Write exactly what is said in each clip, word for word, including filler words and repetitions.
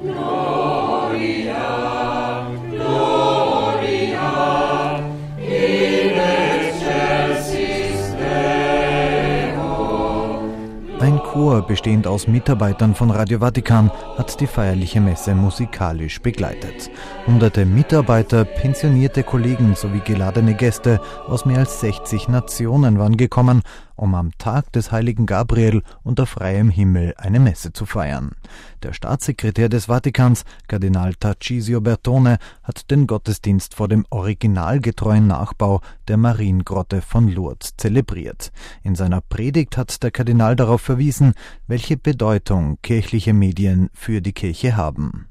Ein Chor, bestehend aus Mitarbeitern von Radio Vatikan, hat die feierliche Messe musikalisch begleitet. Hunderte Mitarbeiter, pensionierte Kollegen sowie geladene Gäste aus mehr als sechzig Nationen waren gekommen, um am Tag des heiligen Gabriel unter freiem Himmel eine Messe zu feiern. Der Staatssekretär des Vatikans, Kardinal Tarcisio Bertone, hat den Gottesdienst vor dem originalgetreuen Nachbau der Mariengrotte von Lourdes zelebriert. In seiner Predigt hat der Kardinal darauf verwiesen, welche Bedeutung kirchliche Medien für die Kirche haben.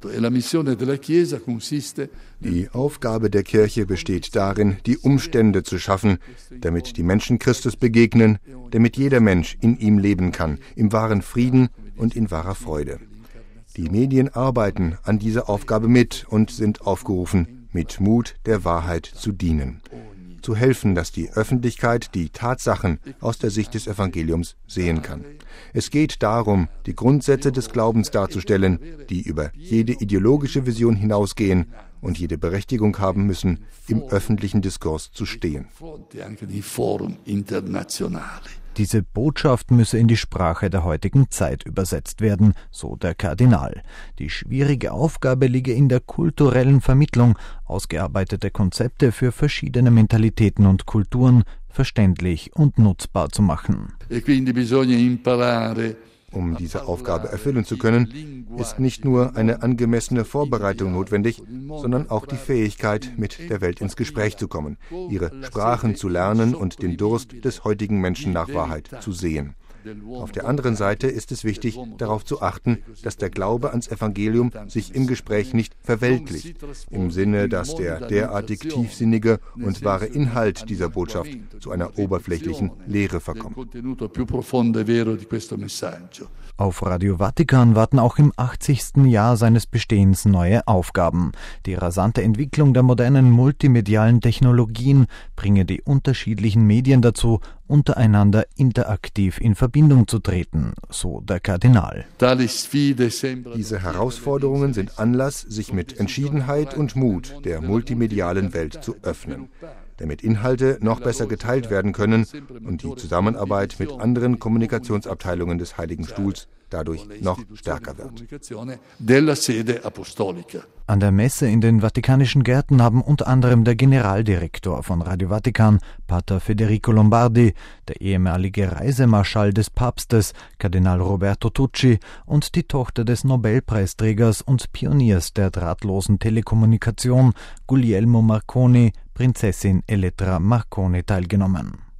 Die Aufgabe der Kirche besteht darin, die Umstände zu schaffen, damit die Menschen Christus begegnen, damit jeder Mensch in ihm leben kann, im wahren Frieden und in wahrer Freude. Die Medien arbeiten an dieser Aufgabe mit und sind aufgerufen, mit Mut der Wahrheit zu dienen, zu helfen, dass die Öffentlichkeit die Tatsachen aus der Sicht des Evangeliums sehen kann. Es geht darum, die Grundsätze des Glaubens darzustellen, die über jede ideologische Vision hinausgehen und jede Berechtigung haben müssen, im öffentlichen Diskurs zu stehen. Diese Botschaft müsse in die Sprache der heutigen Zeit übersetzt werden, so der Kardinal. Die schwierige Aufgabe liege in der kulturellen Vermittlung, ausgearbeitete Konzepte für verschiedene Mentalitäten und Kulturen verständlich und nutzbar zu machen. Um diese Aufgabe erfüllen zu können, ist nicht nur eine angemessene Vorbereitung notwendig, sondern auch die Fähigkeit, mit der Welt ins Gespräch zu kommen, ihre Sprachen zu lernen und den Durst des heutigen Menschen nach Wahrheit zu sehen. Auf der anderen Seite ist es wichtig, darauf zu achten, dass der Glaube ans Evangelium sich im Gespräch nicht verweltlicht, im Sinne, dass der derartig tiefsinnige und wahre Inhalt dieser Botschaft zu einer oberflächlichen Lehre verkommt. Auf Radio Vatikan warten auch im achtzigsten Jahr seines Bestehens neue Aufgaben. Die rasante Entwicklung der modernen multimedialen Technologien bringe die unterschiedlichen Medien dazu, untereinander interaktiv in Verbindung zu treten, so der Kardinal. Diese Herausforderungen sind Anlass, sich mit Entschiedenheit und Mut der multimedialen Welt zu öffnen, damit Inhalte noch besser geteilt werden können und die Zusammenarbeit mit anderen Kommunikationsabteilungen des Heiligen Stuhls dadurch noch stärker wird. An der Messe in den Vatikanischen Gärten haben unter anderem der Generaldirektor von Radio Vatikan, Pater Federico Lombardi, der ehemalige Reisemarschall des Papstes, Kardinal Roberto Tucci, und die Tochter des Nobelpreisträgers und Pioniers der drahtlosen Telekommunikation, Guglielmo Marconi, Prinzessin Elettra Marconi, teilgenommen.